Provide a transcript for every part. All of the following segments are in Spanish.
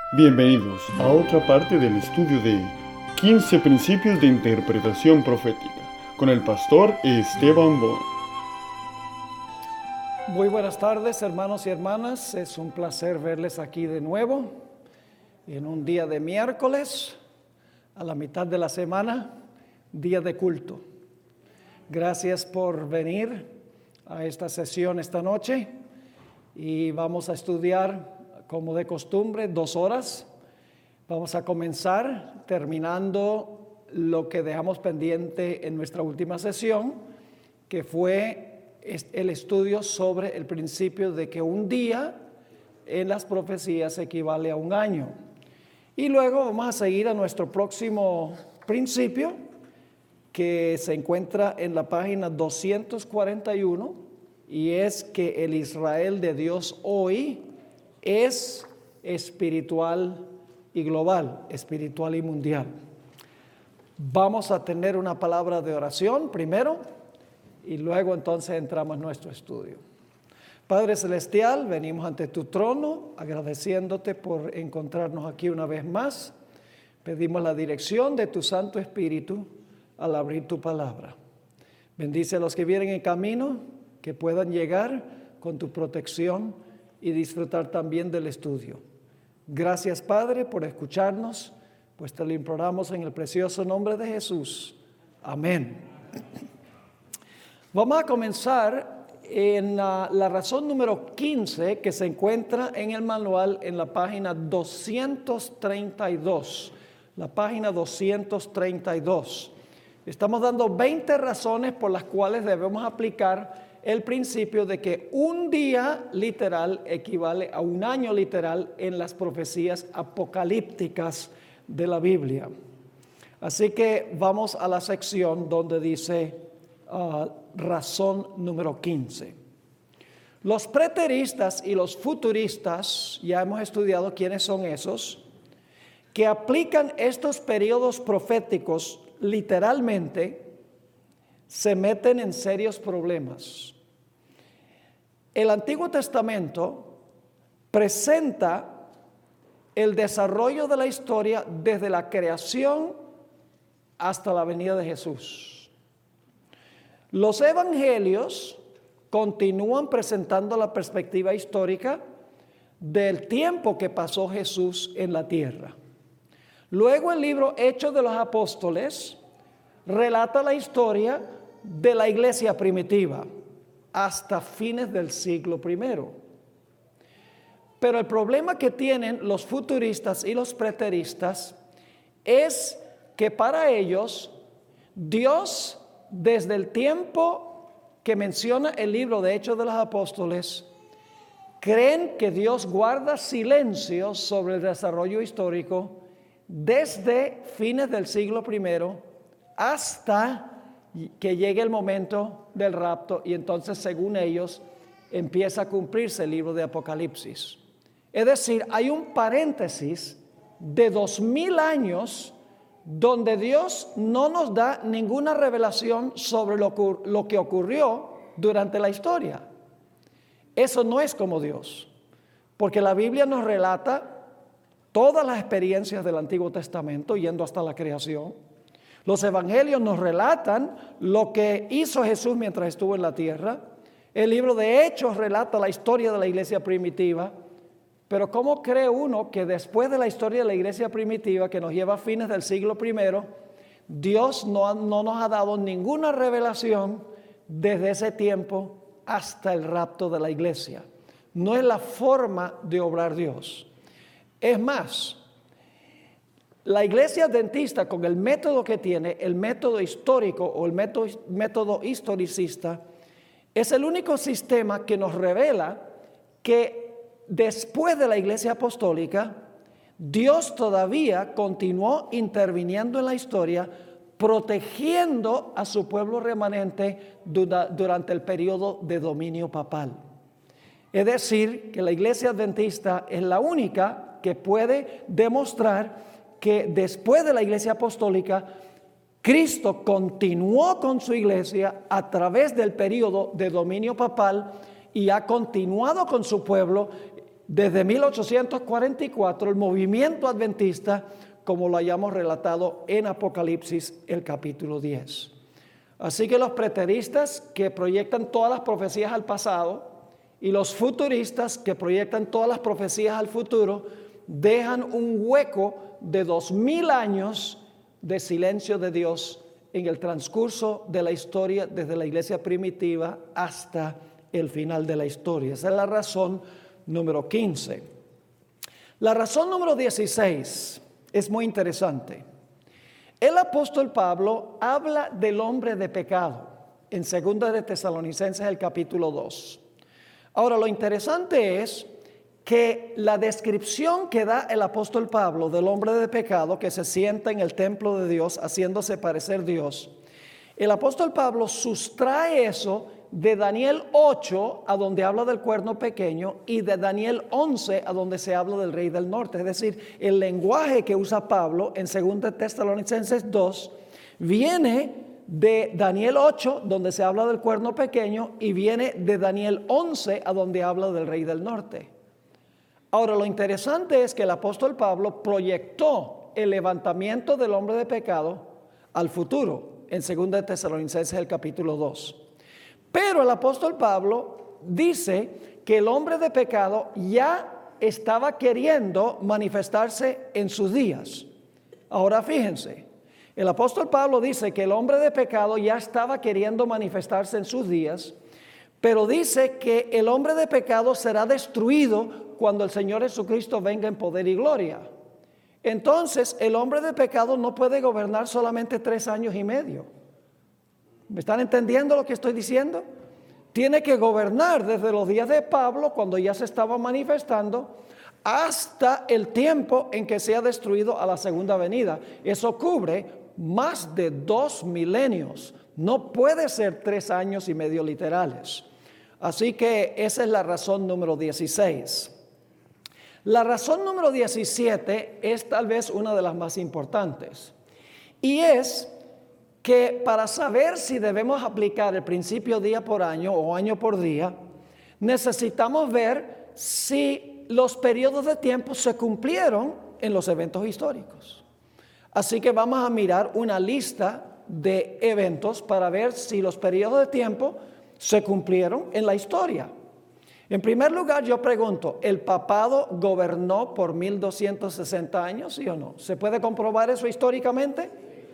Bienvenidos a otra parte del estudio de 15 principios de interpretación profética con el pastor Esteban Bon. Muy buenas tardes, hermanos y hermanas. Es un placer verles aquí de nuevo en un día de miércoles, a la mitad de la semana, día de culto. Gracias por venir a esta sesión esta noche y vamos a estudiar, como de costumbre, 2 horas. Vamos a comenzar terminando lo que dejamos pendiente en nuestra última sesión, que fue el estudio sobre el principio de que un día en las profecías equivale a un año. Y luego vamos a seguir a nuestro próximo principio, que se encuentra en la página 241, y es que el Israel de Dios hoy es espiritual y global, espiritual y mundial. Vamos a tener una palabra de oración primero y luego entonces entramos en nuestro estudio. Padre Celestial, venimos ante tu trono agradeciéndote por encontrarnos aquí una vez más. Pedimos la dirección de tu Santo Espíritu al abrir tu palabra. Bendice a los que vienen en camino, que puedan llegar con tu protección y disfrutar también del estudio. Gracias, Padre, por escucharnos, pues te lo imploramos en el precioso nombre de Jesús. Amén. Vamos a comenzar en la razón número 15, que se encuentra en el manual en la página 232. La página 232. Estamos dando 20 razones por las cuales debemos aplicar el principio de que un día literal equivale a un año literal en las profecías apocalípticas de la Biblia. Así que vamos a la sección donde dice razón número 15. Los preteristas y los futuristas, ya hemos estudiado quiénes son esos, que aplican estos periodos proféticos literalmente, se meten en serios problemas. El Antiguo Testamento presenta el desarrollo de la historia desde la creación hasta la venida de Jesús. Los evangelios continúan presentando la perspectiva histórica del tiempo que pasó Jesús en la tierra. Luego el libro Hechos de los Apóstoles relata la historia de la iglesia primitiva hasta fines del siglo I. Pero el problema que tienen los futuristas y los preteristas es que para ellos Dios, desde el tiempo que menciona el libro de Hechos de los Apóstoles, creen que Dios guarda silencio sobre el desarrollo histórico desde fines del siglo I hasta que llegue el momento del rapto, y entonces, según ellos, empieza a cumplirse el libro de Apocalipsis. Es decir, hay un paréntesis de 2000 años donde Dios no nos da ninguna revelación sobre lo que ocurrió durante la historia. Eso no es como Dios, porque la Biblia nos relata todas las experiencias del Antiguo Testamento, yendo hasta la creación. Los evangelios nos relatan lo que hizo Jesús mientras estuvo en la tierra. El libro de Hechos relata la historia de la iglesia primitiva. Pero ¿cómo cree uno que después de la historia de la iglesia primitiva, que nos lleva a fines del siglo I, Dios no nos ha dado ninguna revelación desde ese tiempo hasta el rapto de la iglesia? No es la forma de obrar Dios. Es más, la iglesia adventista, con el método que tiene, el método histórico o el método historicista, es el único sistema que nos revela que después de la iglesia apostólica, Dios todavía continuó interviniendo en la historia, protegiendo a su pueblo remanente durante el periodo de dominio papal. Es decir, que la iglesia adventista es la única que puede demostrar que después de la iglesia apostólica, Cristo continuó con su iglesia a través del periodo de dominio papal y ha continuado con su pueblo desde 1844 el movimiento adventista, como lo hayamos relatado en Apocalipsis, el capítulo 10. Así que los preteristas que proyectan todas las profecías al pasado y los futuristas que proyectan todas las profecías al futuro dejan un hueco de 2000 años de silencio de Dios en el transcurso de la historia desde la iglesia primitiva hasta el final de la historia. Esa es la razón número 15. La razón número 16 es muy interesante. El apóstol Pablo habla del hombre de pecado en 2 de Tesalonicenses, el capítulo 2. Ahora, lo interesante es que la descripción que da el apóstol Pablo del hombre de pecado que se sienta en el templo de Dios haciéndose parecer Dios, el apóstol Pablo sustrae eso de Daniel 8 a donde habla del cuerno pequeño y de Daniel 11 a donde se habla del rey del norte. Es decir, el lenguaje que usa Pablo en 2 Tesalonicenses 2 viene de Daniel 8 donde se habla del cuerno pequeño y viene de Daniel 11 a donde habla del rey del norte. Ahora, lo interesante es que el apóstol Pablo proyectó el levantamiento del hombre de pecado al futuro en 2 Tesalonicenses el capítulo 2. Pero el apóstol Pablo dice que el hombre de pecado ya estaba queriendo manifestarse en sus días. Ahora fíjense, el apóstol Pablo dice que el hombre de pecado ya estaba queriendo manifestarse en sus días, pero dice que el hombre de pecado será destruido cuando el Señor Jesucristo venga en poder y gloria. Entonces, el hombre de pecado no puede gobernar solamente 3 años y medio. ¿Me están entendiendo lo que estoy diciendo? Tiene que gobernar desde los días de Pablo, cuando ya se estaba manifestando, hasta el tiempo en que sea destruido a la segunda venida. Eso cubre más de 2 milenios. No puede ser 3 años y medio literales. Así que esa es la razón número 16. La razón número 17 es tal vez una de las más importantes. Y es que para saber si debemos aplicar el principio día por año o año por día, necesitamos ver si los periodos de tiempo se cumplieron en los eventos históricos. Así que vamos a mirar una lista de eventos para ver si los periodos de tiempo se cumplieron en la historia. En primer lugar, yo pregunto, ¿el papado gobernó por 1260 años, sí o no? ¿Se puede comprobar eso históricamente?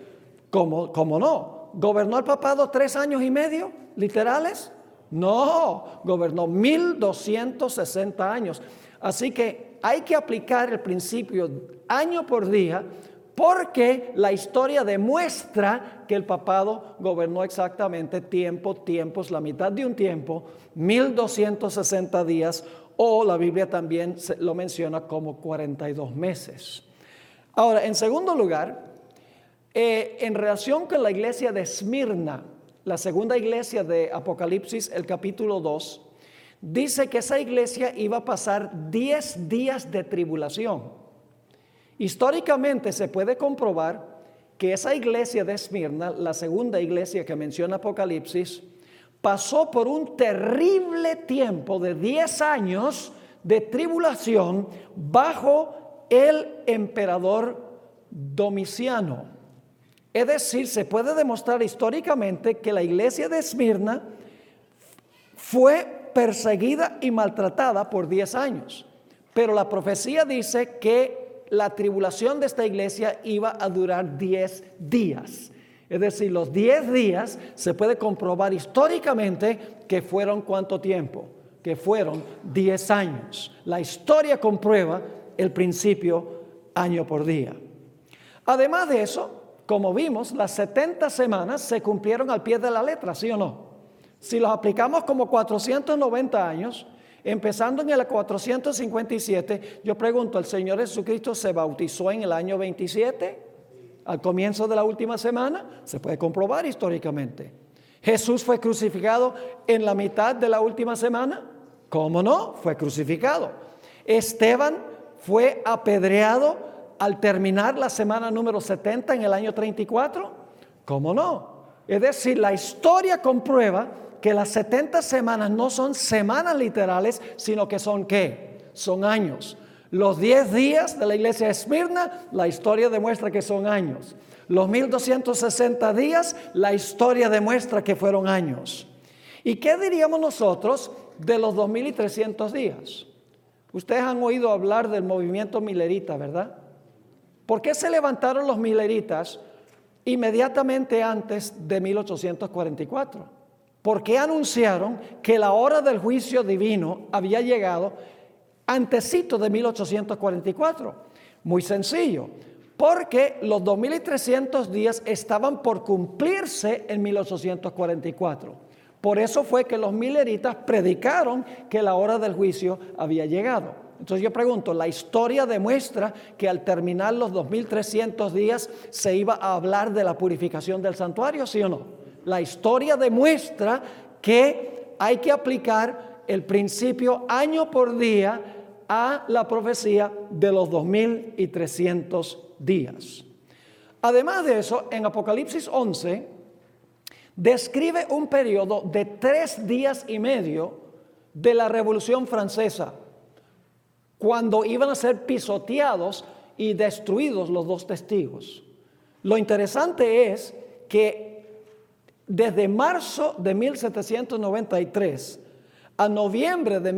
¿Cómo no? ¿Gobernó el papado 3 años y medio literales? No, gobernó 1260 años. Así que hay que aplicar el principio año por día, porque la historia demuestra que el papado gobernó exactamente tiempos, la mitad de un tiempo, 1260 días, o la Biblia también lo menciona como 42 meses. Ahora, en segundo lugar, en relación con la iglesia de Esmirna, la segunda iglesia de Apocalipsis, el capítulo 2, dice que esa iglesia iba a pasar 10 días de tribulación. Históricamente se puede comprobar que esa iglesia de Esmirna, la segunda iglesia que menciona Apocalipsis, pasó por un terrible tiempo de 10 años de tribulación bajo el emperador Domiciano. Es decir, se puede demostrar históricamente que la iglesia de Esmirna fue perseguida y maltratada por 10 años. Pero la profecía dice que la tribulación de esta iglesia iba a durar 10 días. Es decir, los 10 días se puede comprobar históricamente que fueron ¿cuánto tiempo? Que fueron 10 años. La historia comprueba el principio año por día. Además de eso, como vimos, las 70 semanas se cumplieron al pie de la letra, ¿sí o no? Si los aplicamos como 490 años, empezando en el 457, yo pregunto, ¿el Señor Jesucristo se bautizó en el año 27? Al comienzo de la última semana, se puede comprobar históricamente. ¿Jesús fue crucificado en la mitad de la última semana? ¿Cómo no? Fue crucificado. ¿Esteban fue apedreado al terminar la semana número 70 en el año 34? ¿Cómo no? Es decir, la historia comprueba que las 70 semanas no son semanas literales, sino que son ¿qué? son años. Los 10 días de la iglesia de Esmirna, la historia demuestra que son años. Los 1260 días, la historia demuestra que fueron años. ¿Y qué diríamos nosotros de los 2300 días? Ustedes han oído hablar del movimiento milerita, ¿verdad? ¿Por qué se levantaron los mileritas inmediatamente antes de 1844? ¿Por qué anunciaron que la hora del juicio divino había llegado antesito de 1844? Muy sencillo, porque los 2300 días estaban por cumplirse en 1844. Por eso fue que los mileritas predicaron que la hora del juicio había llegado. Entonces yo pregunto, ¿la historia demuestra que al terminar los 2300 días se iba a hablar de la purificación del santuario, sí o no? La historia demuestra que hay que aplicar el principio año por día a la profecía de los 2300 días. Además de eso, en Apocalipsis 11 describe un periodo de 3 días y medio de la Revolución Francesa, cuando iban a ser pisoteados y destruidos los 2 testigos. Lo interesante es que desde marzo de 1793 a noviembre de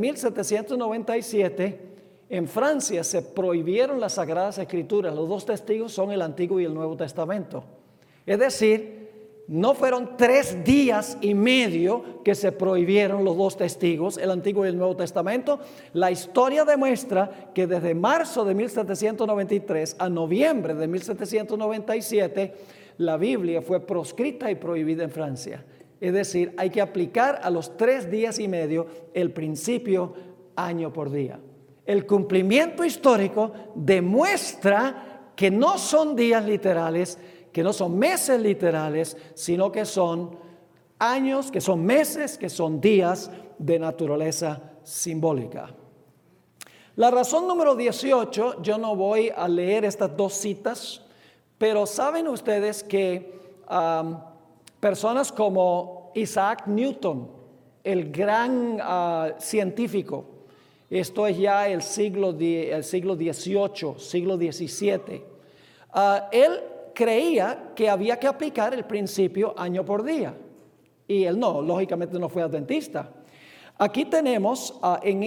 1797, en Francia se prohibieron las Sagradas Escrituras. Los 2 testigos son el Antiguo y el Nuevo Testamento. Es decir, no fueron 3 días y medio que se prohibieron los 2 testigos, el Antiguo y el Nuevo Testamento. La historia demuestra que desde marzo de 1793 a noviembre de 1797, la Biblia fue proscrita y prohibida en Francia. Es decir, hay que aplicar a los 3 días y medio el principio año por día. El cumplimiento histórico demuestra que no son días literales, que no son meses literales, sino que son años, que son meses, que son días de naturaleza simbólica. La razón número 18, yo no voy a leer estas 2 citas, pero saben ustedes que personas como Isaac Newton, el gran científico, esto es ya el siglo XVIII, siglo XVII, él creía que había que aplicar el principio año por día. Y él no, lógicamente no fue adventista. Aquí tenemos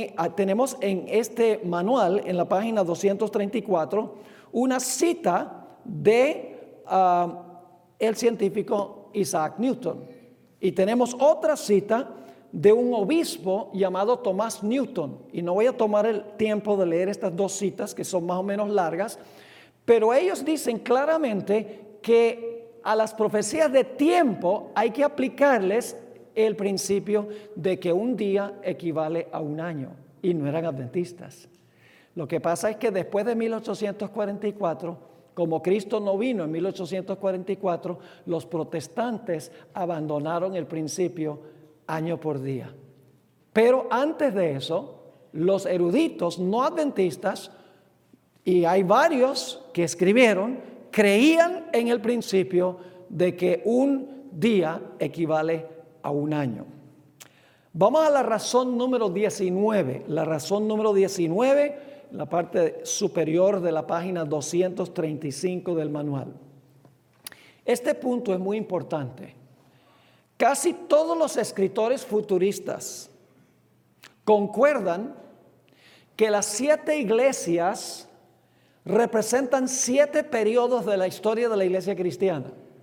en este manual, en la página 234, una cita de el científico Isaac Newton. Y tenemos otra cita de un obispo llamado Thomas Newton. Y no voy a tomar el tiempo de leer estas 2 citas, que son más o menos largas, pero ellos dicen claramente que a las profecías de tiempo hay que aplicarles el principio de que un día equivale a un año, y no eran adventistas. Lo que pasa es que después de 1844, como Cristo no vino en 1844, los protestantes abandonaron el principio año por día. Pero antes de eso, los eruditos no adventistas, y hay varios que escribieron, creían en el principio de que un día equivale a un año. Vamos a la razón número 19. La razón número 19, la parte superior de la página 235 del manual. Este punto es muy importante. Casi todos los escritores futuristas concuerdan que las 7 iglesias representan 7 periodos de la historia de la iglesia cristiana.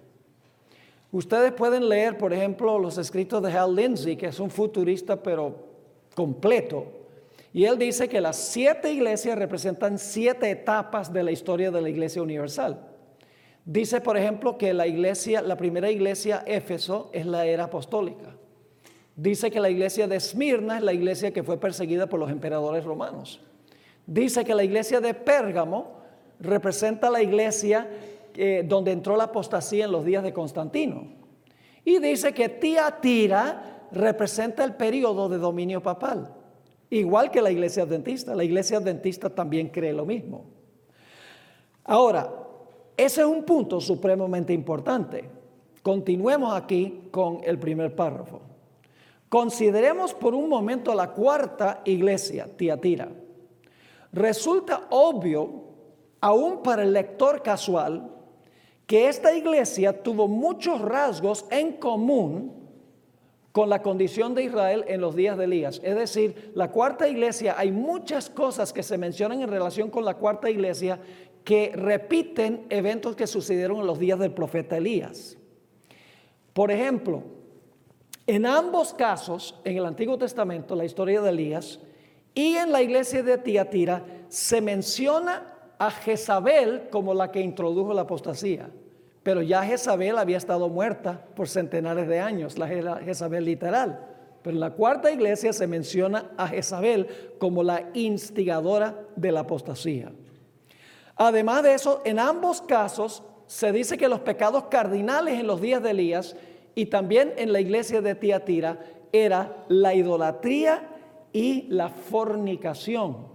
Ustedes pueden leer, por ejemplo, los escritos de Hal Lindsey, que es un futurista pero completo, y él dice que las 7 iglesias representan 7 etapas de la historia de la iglesia universal. Dice, por ejemplo, que la primera iglesia, Éfeso, es la era apostólica. Dice que la iglesia de Esmirna es la iglesia que fue perseguida por los emperadores romanos. Dice que la iglesia de Pérgamo representa la iglesia donde entró la apostasía en los días de Constantino. Y dice que Tiatira representa el periodo de dominio papal, igual que la iglesia adventista. La iglesia adventista también cree lo mismo. Ahora, ese es un punto supremamente importante. Continuemos aquí con el primer párrafo. Consideremos por un momento la 4ª iglesia, Tiatira. Resulta obvio, aún para el lector casual, que esta iglesia tuvo muchos rasgos en común con la condición de Israel en los días de Elías. Es decir, la cuarta iglesia, hay muchas cosas que se mencionan en relación con la cuarta iglesia que repiten eventos que sucedieron en los días del profeta Elías. Por ejemplo, en ambos casos, en el Antiguo Testamento, la historia de Elías, y en la iglesia de Tiatira, se menciona a Jezabel como la que introdujo la apostasía. Pero ya Jezabel había estado muerta por centenares de años, la Jezabel literal. Pero en la cuarta iglesia se menciona a Jezabel como la instigadora de la apostasía. Además de eso, en ambos casos se dice que los pecados cardinales en los días de Elías y también en la iglesia de Tiatira era la idolatría y la fornicación.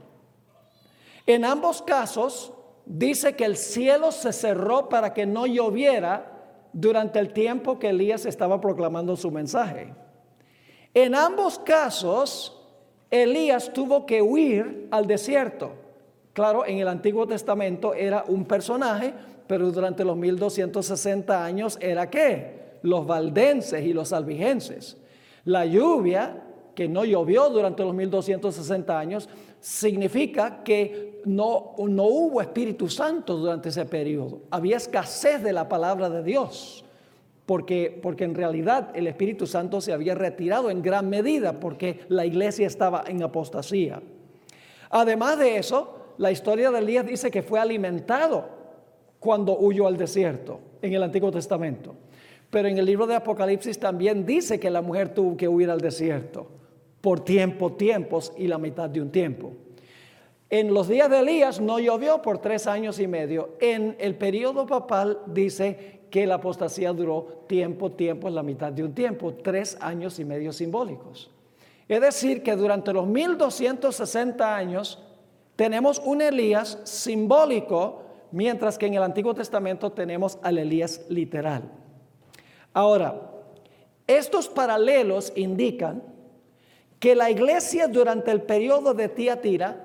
En ambos casos dice que el cielo se cerró para que no lloviera durante el tiempo que Elías estaba proclamando su mensaje. En ambos casos, Elías tuvo que huir al desierto. Claro, en el Antiguo Testamento era un personaje, pero durante los 1260 años era ¿qué? Los valdenses y los albigenses. La lluvia, que no llovió durante los 1260 años, significa que no hubo Espíritu Santo durante ese periodo. Había escasez de la palabra de Dios, porque en realidad el Espíritu Santo se había retirado en gran medida porque la iglesia estaba en apostasía. Además de eso, la historia de Elías dice que fue alimentado cuando huyó al desierto en el Antiguo Testamento. Pero en el libro de Apocalipsis también dice que la mujer tuvo que huir al desierto por tiempos y la mitad de un tiempo. En los días de Elías no llovió por 3 años y medio. En el periodo papal dice que la apostasía duró tiempo, es la mitad de un tiempo, 3 años y medio simbólicos. Es decir, que durante los 1260 años tenemos un Elías simbólico, mientras que en el Antiguo Testamento tenemos al Elías literal. Ahora, estos paralelos indican que la iglesia durante el periodo de Tiatira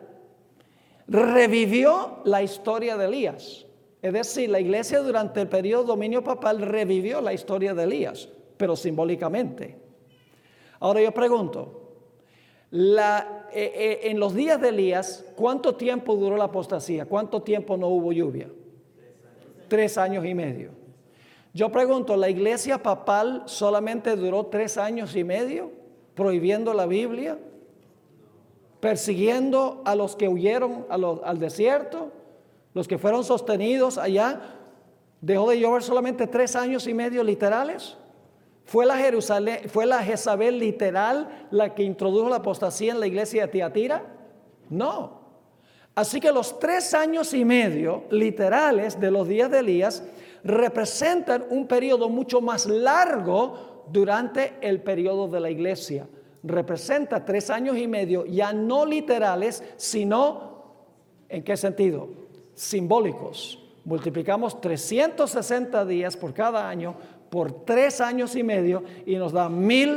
revivió la historia de Elías. Es decir, la iglesia durante el periodo de dominio papal revivió la historia de Elías, pero simbólicamente. Ahora yo pregunto, en los días de Elías, ¿cuánto tiempo duró la apostasía? ¿Cuánto tiempo no hubo lluvia? 3 años y medio. Yo pregunto, ¿la iglesia papal solamente duró 3 años y medio? Prohibiendo la Biblia, persiguiendo a los que huyeron al desierto, los que fueron sostenidos allá. ¿Dejó de llover solamente 3 años y medio literales? ¿Fue la Jezabel literal la que introdujo la apostasía en la iglesia de Tiatira? No. Así que los 3 años y medio literales de los días de Elías representan un periodo mucho más largo durante el periodo de la iglesia. Representa 3 años y medio, ya no literales, sino, ¿en qué sentido? Simbólicos. Multiplicamos 360 días por cada año por 3 años y medio y nos da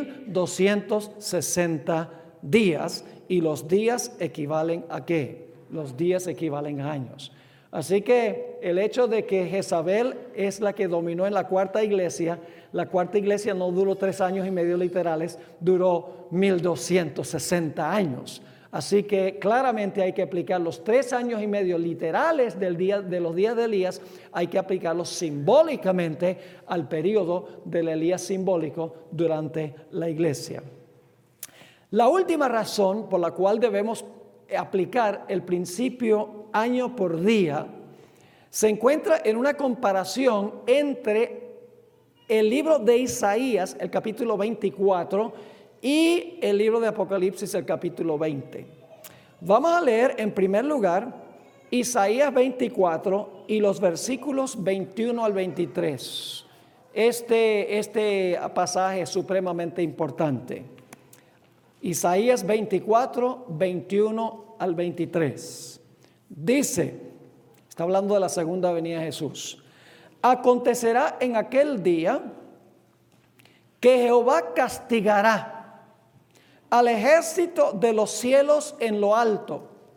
1260 días. ¿Y los días equivalen a qué? Los días equivalen a años. Así que el hecho de que Jezabel es la que dominó en la cuarta iglesia no duró 3 años y medio literales, duró 1260 años. Así que claramente hay que aplicar los 3 años y medio literales de los días de Elías, hay que aplicarlos simbólicamente al periodo del Elías simbólico durante la iglesia. La última razón por la cual debemos aplicar el principio año por día se encuentra en una comparación entre el libro de Isaías, el capítulo 24, y el libro de Apocalipsis, el capítulo 20. Vamos a leer en primer lugar Isaías 24 y los versículos 21 al 23. Este pasaje es supremamente importante. Isaías 24, 21 al 23. Dice, está hablando de la segunda venida de Jesús. Acontecerá en aquel día que Jehová castigará al ejército de los cielos en lo alto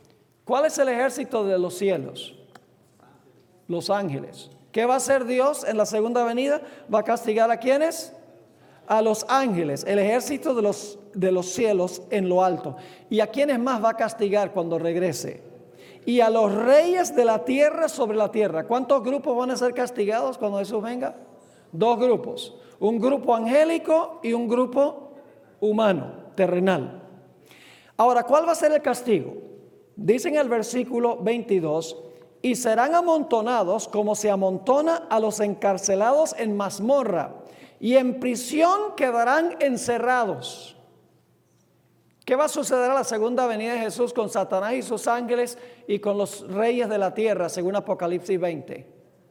¿Cuál es el ejército de los cielos? Los ángeles. ¿Qué va a hacer Dios en la segunda venida? ¿Va a castigar a quiénes? A los ángeles, el ejército de los cielos en lo alto. ¿Y a quiénes más va a castigar cuando regrese? Y a los reyes de la tierra sobre la tierra. ¿Cuántos grupos van a ser castigados cuando Jesús venga? 2 grupos. Un grupo angélico y un grupo humano, terrenal. Ahora, ¿cuál va a ser el castigo? Dice en el versículo 22, y serán amontonados como se amontona a los encarcelados en mazmorra, y en prisión quedarán encerrados. ¿Qué va a suceder a la segunda venida de Jesús con Satanás y sus ángeles y con los reyes de la tierra, según Apocalipsis 20?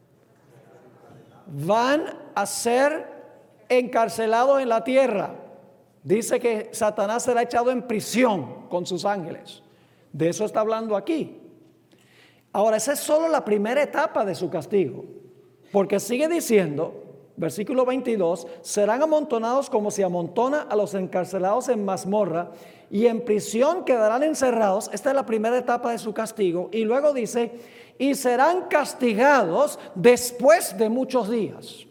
Van a ser encarcelados en la tierra. Dice que Satanás será echado en prisión con sus ángeles. De eso está hablando aquí. Ahora, esa es solo la primera etapa de su castigo, porque sigue diciendo, versículo 22, serán amontonados como se amontona a los encarcelados en mazmorra, y en prisión quedarán encerrados. Esta es la primera etapa de su castigo. Y luego dice, y serán castigados después de muchos días.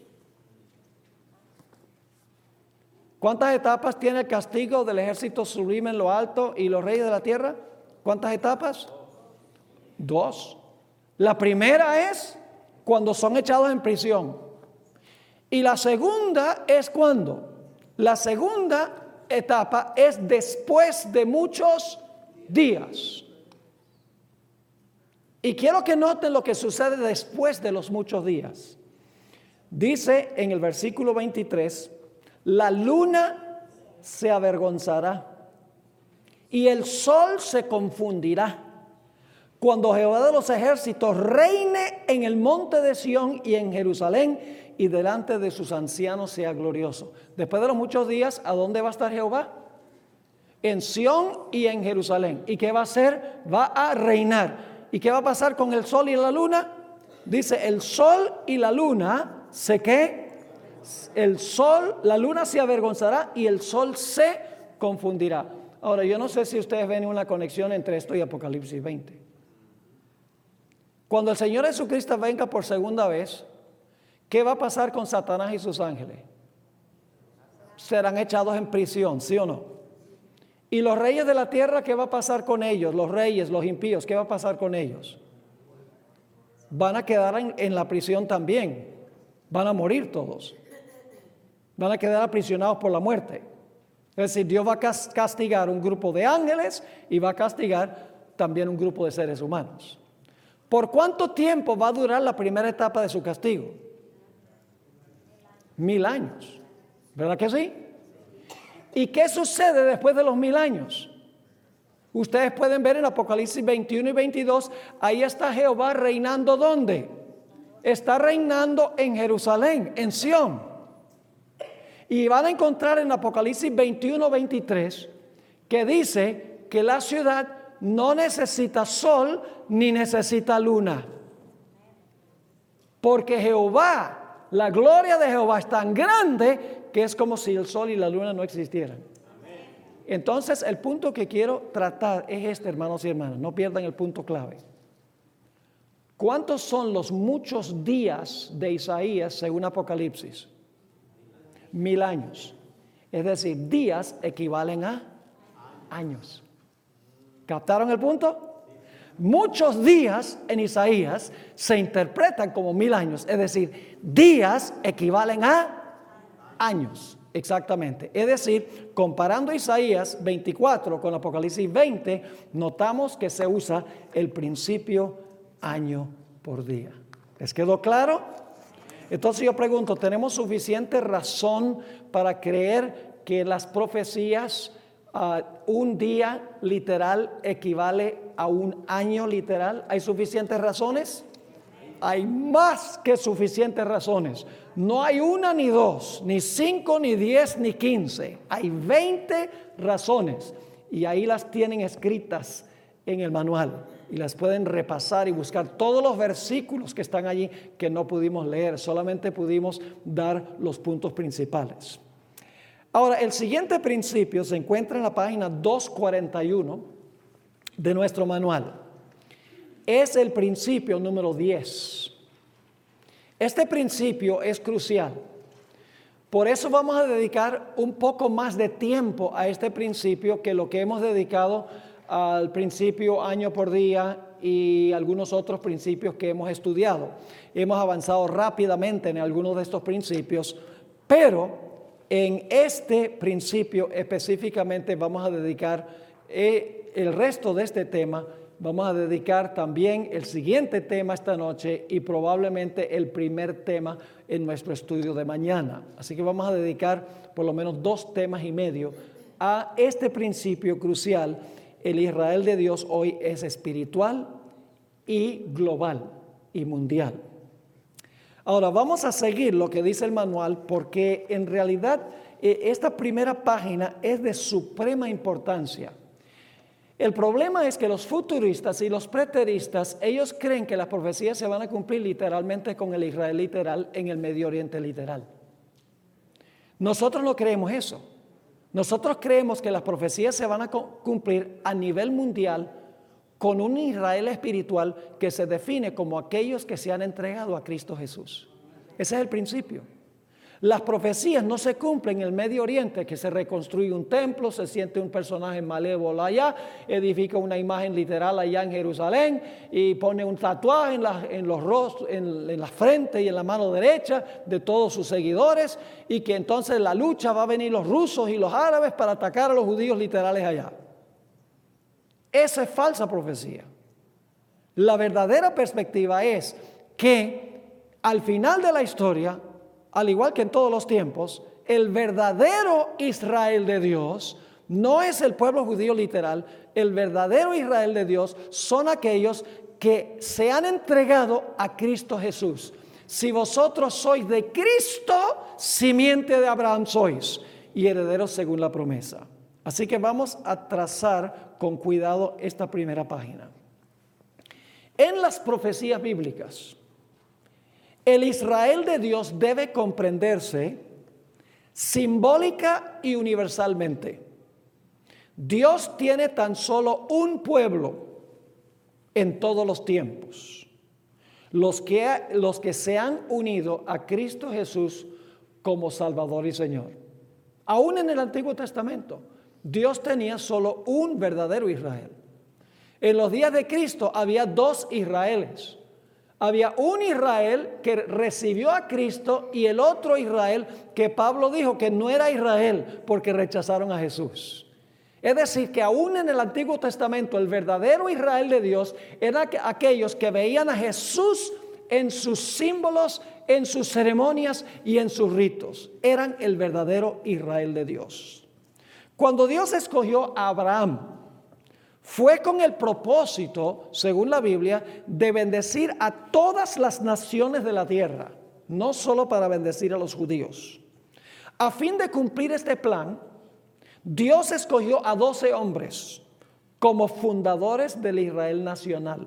¿Cuántas etapas tiene el castigo del ejército sublime en lo alto y los reyes de la tierra? ¿Cuántas etapas? 2. La primera es cuando son echados en prisión. Y la segunda es cuando. La segunda etapa es después de muchos días. Y quiero que noten lo que sucede después de los muchos días. Dice en el versículo 23, la luna se avergonzará y el sol se confundirá cuando Jehová de los ejércitos reine en el monte de Sión y en Jerusalén, y delante de sus ancianos sea glorioso. Después de los muchos días, ¿a dónde va a estar Jehová? En Sión y en Jerusalén. ¿Y qué va a hacer? Va a reinar. ¿Y qué va a pasar con el sol y la luna? Dice, el sol y la luna ¿qué? El sol, la luna se avergonzará y el sol se confundirá. Ahora, yo no sé si ustedes ven una conexión entre esto y Apocalipsis 20. Cuando el Señor Jesucristo venga por segunda vez, ¿qué va a pasar con Satanás y sus ángeles? Serán echados en prisión, ¿sí o no? Y los reyes de la tierra, ¿qué va a pasar con ellos? Los reyes, los impíos, ¿qué va a pasar con ellos? Van a quedar en la prisión también. Van a morir todos. Van a quedar aprisionados por la muerte. Es decir, Dios va a castigar un grupo de ángeles y va a castigar también un grupo de seres humanos. ¿Por cuánto tiempo va a durar la primera etapa de su castigo? 1000 años. ¿Verdad que sí? ¿Y qué sucede después de los 1000 años? Ustedes pueden ver en Apocalipsis 21 y 22, ahí está Jehová reinando, ¿dónde? Está reinando en Jerusalén, en Sión. Y van a encontrar en Apocalipsis 21, 23, que dice que la ciudad no necesita sol ni necesita luna. Porque Jehová, la gloria de Jehová es tan grande que es como si el sol y la luna no existieran. Entonces, el punto que quiero tratar es este, hermanos y hermanas. No pierdan el punto clave. ¿Cuántos son los muchos días de Isaías según Apocalipsis? 1000 años. Es decir, días equivalen a años. ¿Captaron el punto? Muchos días en Isaías se interpretan como 1000 años. Es decir, días equivalen a años. Exactamente. Es decir, comparando Isaías 24 con Apocalipsis 20, notamos que se usa el principio año por día. ¿Les quedó claro? Entonces yo pregunto, ¿tenemos suficiente razón para creer que las profecías, un día literal equivale a un año literal? ¿Hay suficientes razones? Hay más que suficientes razones. No hay una ni dos, ni 5, ni 10, ni 15. Hay 20 razones y ahí las tienen escritas en el manual y las pueden repasar y buscar todos los versículos que están allí que no pudimos leer, solamente pudimos dar los puntos principales. Ahora, el siguiente principio se encuentra en la página 241 de nuestro manual. es el principio número 10. Este principio es crucial. Por eso vamos a dedicar un poco más de tiempo a este principio que lo que hemos dedicado al principio año por día y algunos otros principios que hemos estudiado. Hemos avanzado rápidamente en algunos de estos principios, pero en este principio específicamente vamos a dedicar el resto de este tema. Vamos a dedicar también el siguiente tema esta noche y probablemente el primer tema en nuestro estudio de mañana. Así que vamos a dedicar por lo menos 2 temas y medio a este principio crucial. El Israel de Dios hoy es espiritual y global y mundial. Ahora vamos a seguir lo que dice el manual porque en realidad esta primera página es de suprema importancia. El problema es que los futuristas y los preteristas, ellos creen que las profecías se van a cumplir literalmente con el Israel literal en el Medio Oriente literal. Nosotros no creemos eso. Nosotros creemos que las profecías se van a cumplir a nivel mundial con un Israel espiritual que se define como aquellos que se han entregado a Cristo Jesús. Ese es el principio. Las profecías no se cumplen en el Medio Oriente, que se reconstruye un templo, se siente un personaje malévolo allá, edifica una imagen literal allá en Jerusalén y pone un tatuaje en los rostros, en la frente y en la mano derecha de todos sus seguidores, y que entonces la lucha va a venir los rusos y los árabes para atacar a los judíos literales allá. Esa es falsa profecía. La verdadera perspectiva es que al final de la historia, al igual que en todos los tiempos, el verdadero Israel de Dios no es el pueblo judío literal. El verdadero Israel de Dios son aquellos que se han entregado a Cristo Jesús. Si vosotros sois de Cristo, simiente de Abraham sois y herederos según la promesa. Así que vamos a trazar con cuidado esta primera página. En las profecías bíblicas, el Israel de Dios debe comprenderse simbólica y universalmente. Dios tiene tan solo un pueblo en todos los tiempos, los que se han unido a Cristo Jesús como Salvador y Señor. Aún en el Antiguo Testamento, Dios tenía solo un verdadero Israel. En los días de Cristo había 2 Israeles. Había un Israel que recibió a Cristo y el otro Israel que Pablo dijo que no era Israel porque rechazaron a Jesús. Es decir, que aún en el Antiguo Testamento el verdadero Israel de Dios era aquellos que veían a Jesús en sus símbolos, en sus ceremonias y en sus ritos. Eran el verdadero Israel de Dios. Cuando Dios escogió a Abraham, fue con el propósito, según la Biblia, de bendecir a todas las naciones de la tierra, no solo para bendecir a los judíos. A fin de cumplir este plan, Dios escogió a 12 hombres como fundadores del Israel nacional.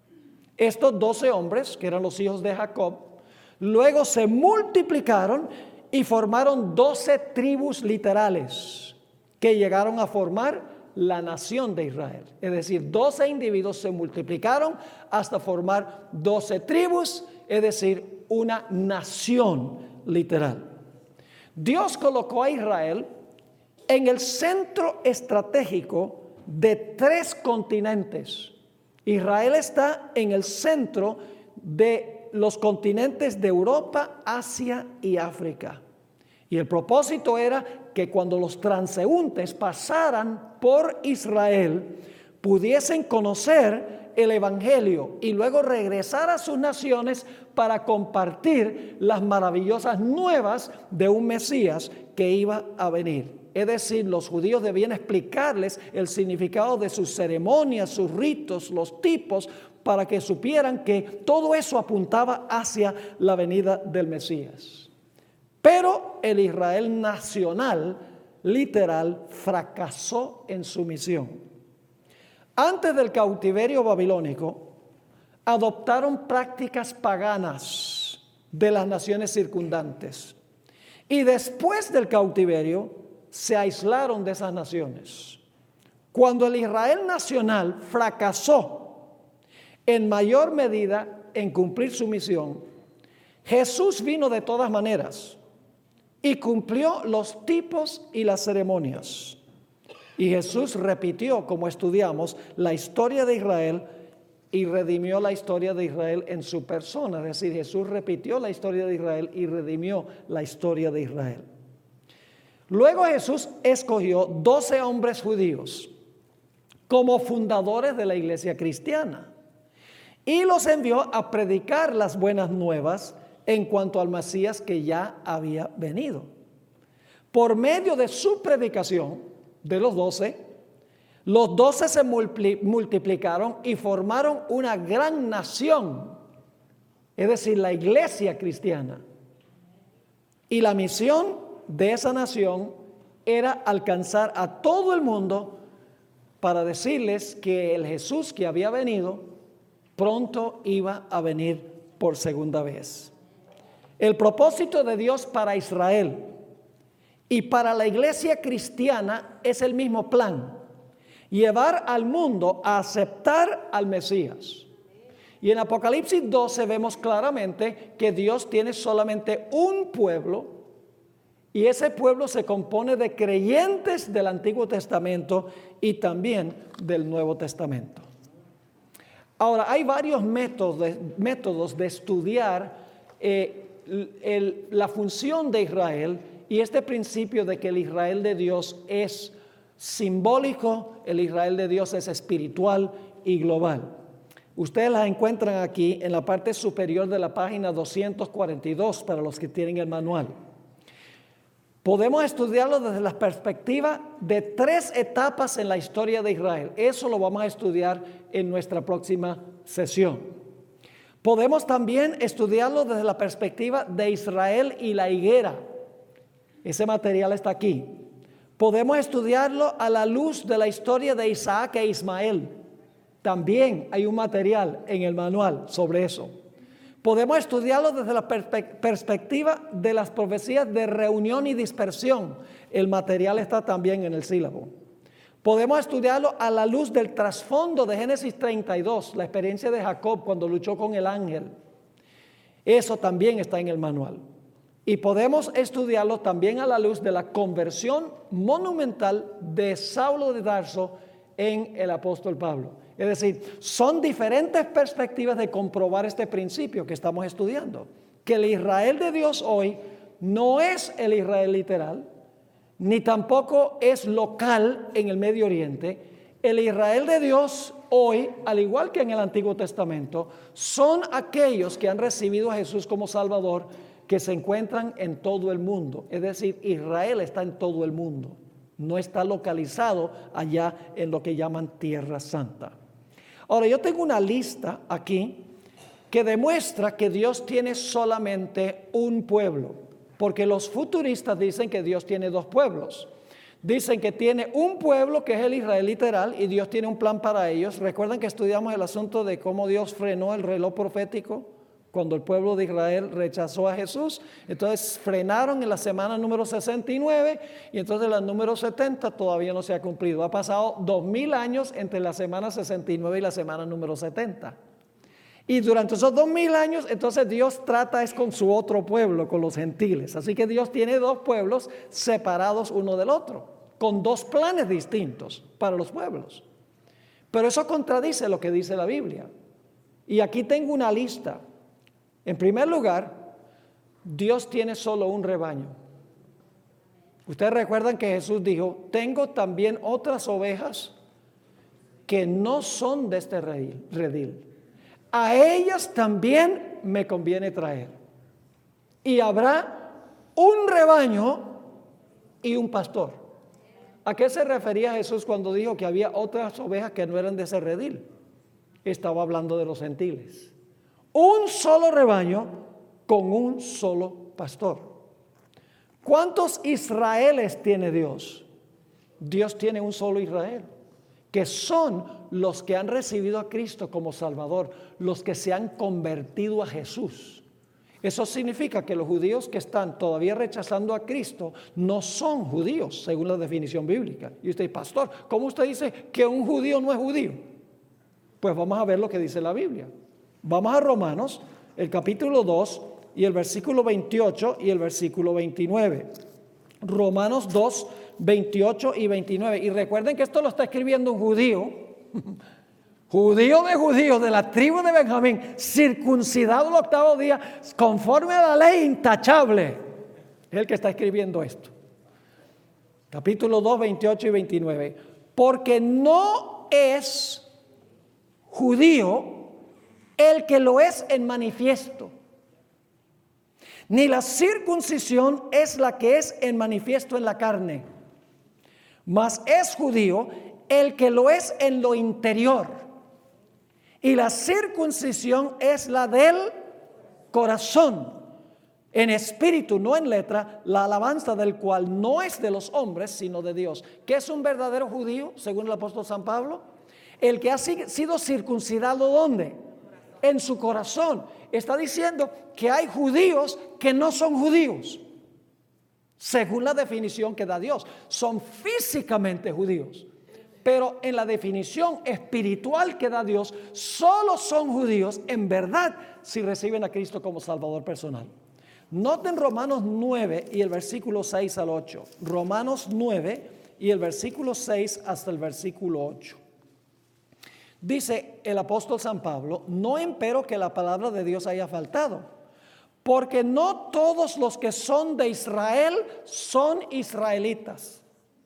Estos 12 hombres, que eran los hijos de Jacob, luego se multiplicaron y formaron 12 tribus literales que llegaron a formar la nación de Israel. Es decir, 12 individuos se multiplicaron hasta formar 12 tribus, es decir, una nación literal. Dios colocó a Israel en el centro estratégico de 3 continentes. Israel está en el centro de los continentes de Europa, Asia y África. Y el propósito era que cuando los transeúntes pasaran por Israel, pudiesen conocer el Evangelio y luego regresar a sus naciones para compartir las maravillosas nuevas de un Mesías que iba a venir. Es decir, los judíos debían explicarles el significado de sus ceremonias, sus ritos, los tipos, para que supieran que todo eso apuntaba hacia la venida del Mesías. Pero el Israel nacional, literal, fracasó en su misión. Antes del cautiverio babilónico, adoptaron prácticas paganas de las naciones circundantes. Y después del cautiverio, se aislaron de esas naciones. Cuando el Israel nacional fracasó, en mayor medida en cumplir su misión, Jesús vino de todas maneras y cumplió los tipos y las ceremonias. Y Jesús repitió, como estudiamos, la historia de Israel y redimió la historia de Israel en su persona. Es decir, Jesús repitió la historia de Israel y redimió la historia de Israel. Luego Jesús escogió 12 hombres judíos como fundadores de la iglesia cristiana y los envió a predicar las buenas nuevas en cuanto al Mesías que ya había venido. Por medio de su predicación de los 12 se multiplicaron y formaron una gran nación, es decir, la iglesia cristiana. Y la misión de esa nación era alcanzar a todo el mundo para decirles que el Jesús que había venido pronto iba a venir por segunda vez. El propósito de Dios para Israel y para la iglesia cristiana es el mismo plan: llevar al mundo a aceptar al Mesías. Y en Apocalipsis 12 vemos claramente que Dios tiene solamente un pueblo, y ese pueblo se compone de creyentes del Antiguo Testamento y también del Nuevo Testamento. Ahora, hay varios métodos de estudiar la función de Israel y este principio de que el Israel de Dios es simbólico, el Israel de Dios es espiritual y global. Ustedes las encuentran aquí en la parte superior de la página 242 para los que tienen el manual. Podemos estudiarlo desde la perspectiva de 3 etapas en la historia de Israel. Eso lo vamos a estudiar en nuestra próxima sesión. Podemos también estudiarlo desde la perspectiva de Israel y la higuera. Ese material está aquí. Podemos estudiarlo a la luz de la historia de Isaac e Ismael. También hay un material en el manual sobre eso. Podemos estudiarlo desde la perspectiva de las profecías de reunión y dispersión. El material está también en el sílabo. Podemos estudiarlo a la luz del trasfondo de Génesis 32, la experiencia de Jacob cuando luchó con el ángel. Eso también está en el manual. Y podemos estudiarlo también a la luz de la conversión monumental de Saulo de Tarso en el apóstol Pablo. Es decir, son diferentes perspectivas de comprobar este principio que estamos estudiando. Que el Israel de Dios hoy no es el Israel literal, ni tampoco es local en el Medio Oriente. El Israel de Dios hoy, al igual que en el Antiguo Testamento, son aquellos que han recibido a Jesús como Salvador, que se encuentran en todo el mundo. Es decir, Israel está en todo el mundo. No está localizado allá en lo que llaman Tierra Santa. Ahora, yo tengo una lista aquí que demuestra que Dios tiene solamente un pueblo, porque los futuristas dicen que Dios tiene 2 pueblos. Dicen que tiene un pueblo que es el Israel literal y Dios tiene un plan para ellos. ¿Recuerdan que estudiamos el asunto de cómo Dios frenó el reloj profético cuando el pueblo de Israel rechazó a Jesús? Entonces frenaron en la semana número 69 y entonces la número 70 todavía no se ha cumplido. Ha pasado 2000 años entre la semana 69 y la semana número 70. Y durante esos 2000 años, entonces Dios trata es con su otro pueblo, con los gentiles. Así que Dios tiene 2 pueblos separados uno del otro, con 2 planes distintos para los pueblos. Pero eso contradice lo que dice la Biblia. Y aquí tengo una lista. En primer lugar, Dios tiene solo un rebaño. Ustedes recuerdan que Jesús dijo: tengo también otras ovejas que no son de este redil. A ellas también me conviene traer. Y habrá un rebaño y un pastor. ¿A qué se refería Jesús cuando dijo que había otras ovejas que no eran de ese redil? Estaba hablando de los gentiles. Un solo rebaño con un solo pastor. ¿Cuántos Israeles tiene Dios? Dios tiene un solo Israel, que son los que han recibido a Cristo como Salvador, los que se han convertido a Jesús. Eso significa que los judíos que están todavía rechazando a Cristo no son judíos, según la definición bíblica. Y usted, pastor, ¿cómo usted dice que un judío no es judío? Pues vamos a ver lo que dice la Biblia. Vamos a Romanos, el capítulo 2 y el versículo 28 y el versículo 29. Romanos 2, 28 y 29. Y recuerden que esto lo está escribiendo un judío, judío de judíos, de la tribu de Benjamín, circuncidado el octavo día, conforme a la ley, intachable. Es el que está escribiendo esto. Capítulo 2, 28 y 29. Porque no es judío el que lo es en manifiesto, ni la circuncisión es la que es en manifiesto en la carne, mas es judío el que lo es en lo interior, y la circuncisión es la del corazón, en espíritu, no en letra, la alabanza del cual no es de los hombres, sino de Dios. ¿Qué es un verdadero judío, según el apóstol San Pablo? El que ha sido circuncidado, ¿dónde? En su corazón. Está diciendo que hay judíos que no son judíos, según la definición que da Dios. Son físicamente judíos, pero en la definición espiritual que da Dios, solo son judíos en verdad si reciben a Cristo como Salvador personal. Noten Romanos 9 y el versículo 6 al 8. Romanos 9 y el versículo 6 hasta el versículo 8. Dice el apóstol San Pablo: no empero que la palabra de Dios haya faltado, porque no todos los que son de Israel son israelitas.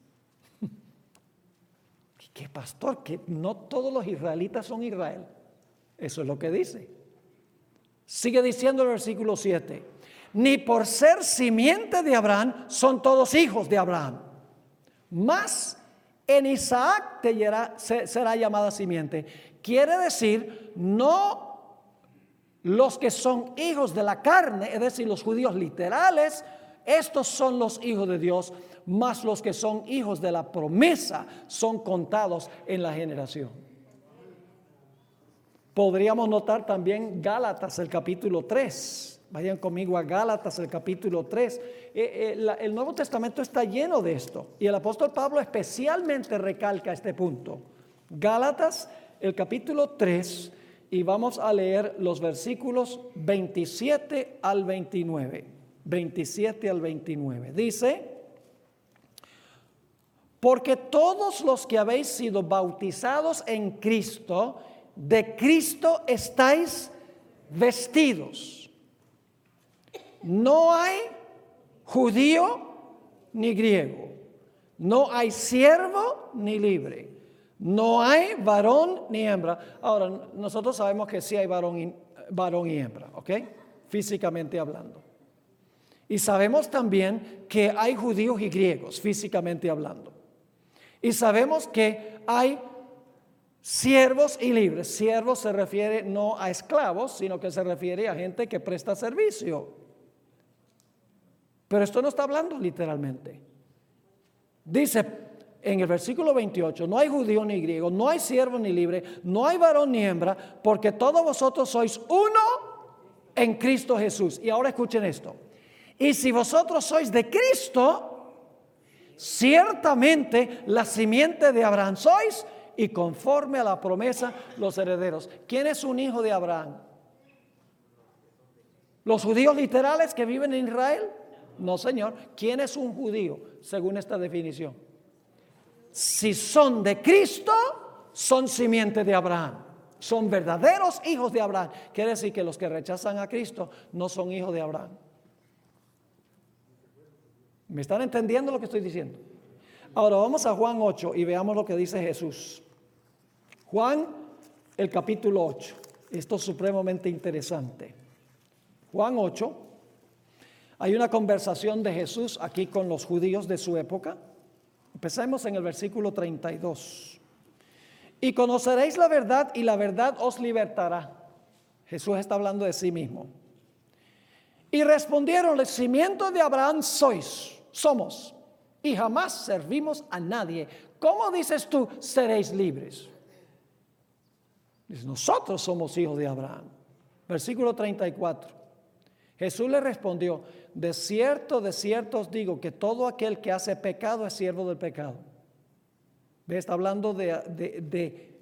¿Qué pastor? Que no todos los israelitas son Israel. Eso es lo que dice. Sigue diciendo el versículo 7: ni por ser simiente de Abraham son todos hijos de Abraham, mas en Isaac será llamada simiente. Quiere decir, no los que son hijos de la carne, es decir, los judíos literales, estos son los hijos de Dios, mas los que son hijos de la promesa son contados en la generación. Podríamos notar también Gálatas, el capítulo 3. Vayan conmigo a Gálatas, el capítulo 3. El Nuevo Testamento está lleno de esto. Y el apóstol Pablo especialmente recalca este punto. Gálatas, el capítulo 3. Y vamos a leer los versículos 27 al 29. 27 al 29. Dice: porque todos los que habéis sido bautizados en Cristo, de Cristo estáis vestidos. No hay judío ni griego, no hay siervo ni libre, no hay varón ni hembra. Ahora, nosotros sabemos que sí hay varón y hembra, ¿ok? Físicamente hablando. Y sabemos también que hay judíos y griegos, físicamente hablando. Y sabemos que hay siervos y libres. Siervos se refiere no a esclavos, sino que se refiere a gente que presta servicio. Pero esto no está hablando literalmente. Dice en el versículo 28: no hay judío ni griego, no hay siervo ni libre, no hay varón ni hembra, porque todos vosotros sois uno en Cristo Jesús. Y ahora escuchen esto: y si vosotros sois de Cristo, ciertamente la simiente de Abraham sois, y conforme a la promesa los herederos. ¿Quién es un hijo de Abraham? ¿Los judíos literales que viven en Israel? No, señor. ¿Quién es un judío según esta definición? Si son de Cristo, son simiente de Abraham. Son verdaderos hijos de Abraham. Quiere decir que los que rechazan a Cristo no son hijos de Abraham. ¿Me están entendiendo lo que estoy diciendo? Ahora vamos a Juan 8 y veamos lo que dice Jesús. Juan, el capítulo 8. Esto es supremamente interesante. Juan 8. Hay una conversación de Jesús aquí con los judíos de su época. Empecemos en el versículo 32. Y conoceréis la verdad, y la verdad os libertará. Jesús está hablando de sí mismo. Y respondieronle: cimiento de Abraham somos, y jamás servimos a nadie. ¿Cómo dices tú, seréis libres? Dice: nosotros somos hijos de Abraham. Versículo 34. Jesús le respondió: de cierto os digo que todo aquel que hace pecado es siervo del pecado. ¿Ve? Está hablando de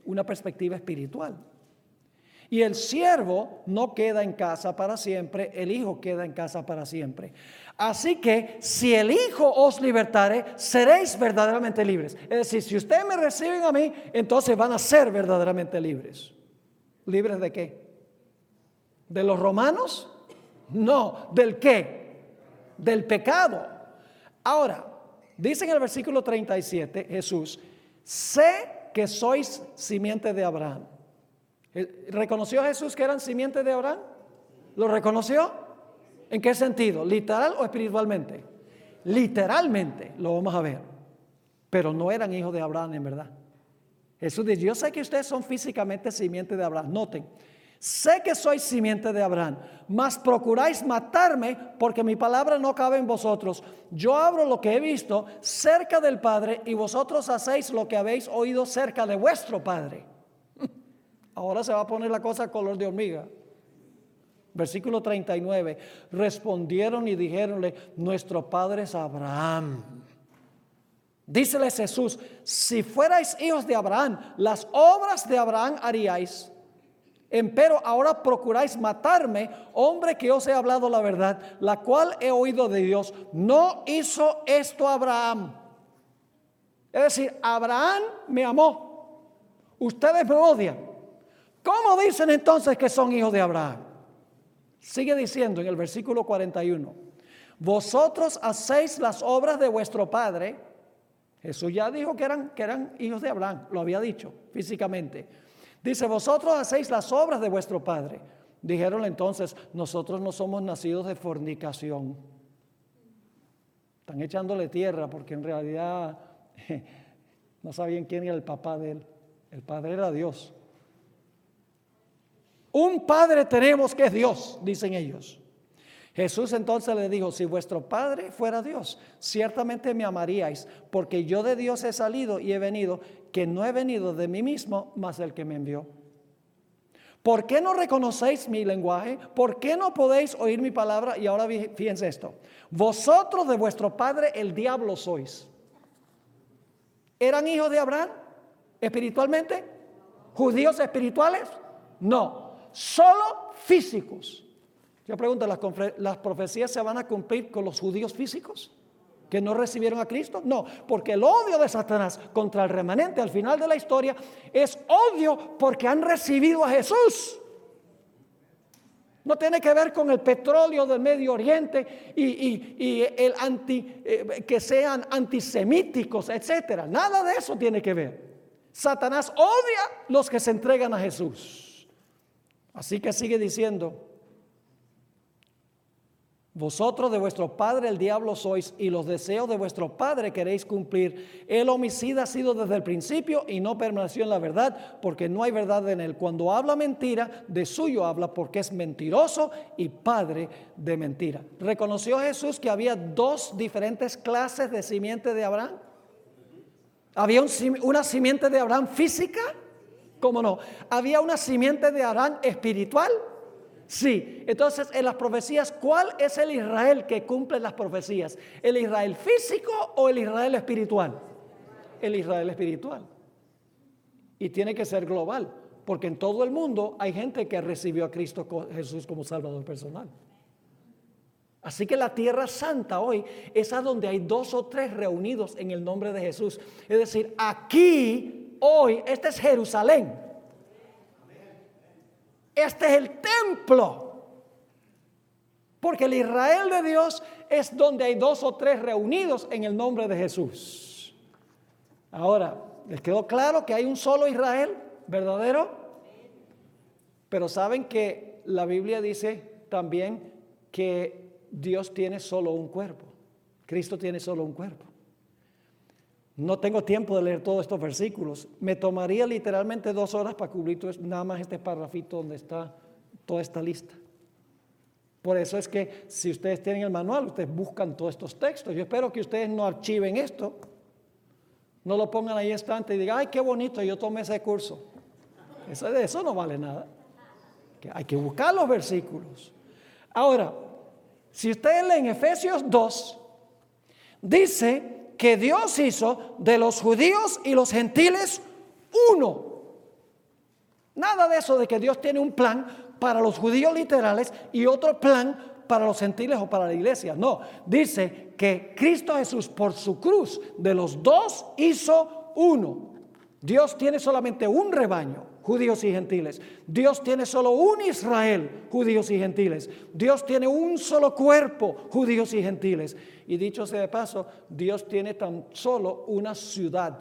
una perspectiva espiritual. Y el siervo no queda en casa para siempre, el hijo queda en casa para siempre. Así que si el Hijo os libertare, seréis verdaderamente libres. Es decir, si ustedes me reciben a mí, entonces van a ser verdaderamente libres. ¿Libres de qué? ¿De los romanos? No, ¿del qué? Del pecado. Ahora, dice en el versículo 37, Jesús, sé que sois simiente de Abraham. ¿Reconoció Jesús que eran simiente de Abraham? ¿Lo reconoció? ¿En qué sentido? ¿Literal o espiritualmente? Literalmente, lo vamos a ver. Pero no eran hijos de Abraham en verdad. Jesús dice, yo sé que ustedes son físicamente simiente de Abraham. Noten, sé que sois simiente de Abraham, mas procuráis matarme porque mi palabra no cabe en vosotros. Yo hablo lo que he visto cerca del Padre y vosotros hacéis lo que habéis oído cerca de vuestro Padre. Ahora se va a poner la cosa color de hormiga. Versículo 39. Respondieron y dijéronle, nuestro padre es Abraham. Díceles Jesús, si fuerais hijos de Abraham, las obras de Abraham haríais. Empero ahora procuráis matarme, hombre que os he hablado la verdad, la cual he oído de Dios. No hizo esto Abraham. Es decir, Abraham me amó. Ustedes me odian. ¿Cómo dicen entonces que son hijos de Abraham? Sigue diciendo en el versículo 41. Vosotros hacéis las obras de vuestro padre. Jesús ya dijo que eran hijos de Abraham. Lo había dicho físicamente. Dice, vosotros hacéis las obras de vuestro padre. Dijeron entonces, nosotros no somos nacidos de fornicación. Están echándole tierra porque en realidad no sabían quién era el papá de él. El padre era Dios. Un padre tenemos que es Dios, dicen ellos. Jesús entonces le dijo, si vuestro padre fuera Dios, ciertamente me amaríais, porque yo de Dios he salido y he venido, que no he venido de mí mismo, mas del que me envió. ¿Por qué no reconocéis mi lenguaje? ¿Por qué no podéis oír mi palabra? Y ahora fíjense esto, vosotros de vuestro padre el diablo sois. ¿Eran hijos de Abraham espiritualmente? ¿Judíos espirituales? No. Solo físicos. Yo pregunto, ¿las profecías se van a cumplir con los judíos físicos que no recibieron a Cristo? No, porque el odio de Satanás contra el remanente al final de la historia es odio porque han recibido a Jesús. No tiene que ver con el petróleo del Medio Oriente y el que sean antisemíticos, etcétera. Nada de eso tiene que ver. Satanás odia los que se entregan a Jesús. Así que sigue diciendo, vosotros de vuestro padre el diablo sois y los deseos de vuestro padre queréis cumplir. El homicida ha sido desde el principio y no permaneció en la verdad porque no hay verdad en él. Cuando habla mentira, de suyo habla porque es mentiroso y padre de mentira. ¿Reconoció Jesús que había dos diferentes clases de simiente de Abraham? ¿Había una simiente de Abraham física? ¿Cómo no? ¿Había una simiente de Abraham espiritual? Sí. Entonces, en las profecías, ¿cuál es el Israel que cumple las profecías? ¿El Israel físico o el Israel espiritual? El Israel espiritual. Y tiene que ser global, porque en todo el mundo hay gente que recibió a Cristo Jesús como Salvador personal. Así que la tierra santa hoy es a donde hay 2 o 3 reunidos en el nombre de Jesús. Es decir, aquí hoy, este es Jerusalén. Este es el templo. Porque el Israel de Dios es donde hay 2 o 3 reunidos en el nombre de Jesús. Ahora, ¿les quedó claro que hay un solo Israel verdadero? Pero saben que la Biblia dice también que Dios tiene solo un cuerpo. Cristo tiene solo un cuerpo. No tengo tiempo de leer todos estos versículos. Me tomaría literalmente 2 horas para cubrir nada más este parrafito donde está toda esta lista. Por eso es que si ustedes tienen el manual, ustedes buscan todos estos textos. Yo espero que ustedes no archiven esto, no lo pongan ahí estante y digan, ay, qué bonito, yo tomé ese curso. Eso no vale nada. Hay que buscar los versículos. Ahora, si ustedes leen Efesios 2, dice que Dios hizo de los judíos y los gentiles uno. Nada de eso de que Dios tiene un plan para los judíos literales y otro plan para los gentiles o para la iglesia. No, dice que Cristo Jesús por su cruz de los dos hizo uno. Dios tiene solamente un rebaño, judíos y gentiles. Dios tiene solo un Israel, judíos y gentiles. Dios tiene un solo cuerpo, judíos y gentiles. Y dicho sea de paso, Dios tiene tan solo una ciudad.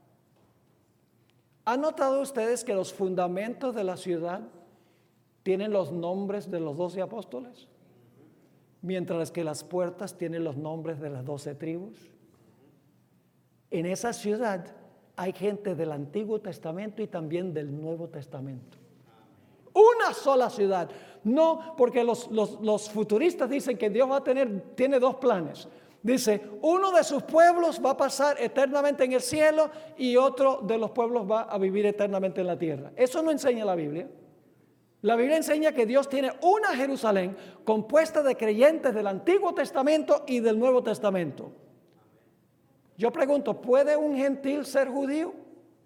¿Han notado ustedes que los fundamentos de la ciudad tienen los nombres de los 12 apóstoles? Mientras que las puertas tienen los nombres de las 12 tribus. En esa ciudad hay gente del Antiguo Testamento y también del Nuevo Testamento. Una sola ciudad. No, porque los futuristas dicen que Dios tiene dos planes. Dice, uno de sus pueblos va a pasar eternamente en el cielo y otro de los pueblos va a vivir eternamente en la tierra. Eso no enseña la Biblia. La Biblia enseña que Dios tiene una Jerusalén compuesta de creyentes del Antiguo Testamento y del Nuevo Testamento. Yo pregunto, ¿puede un gentil ser judío?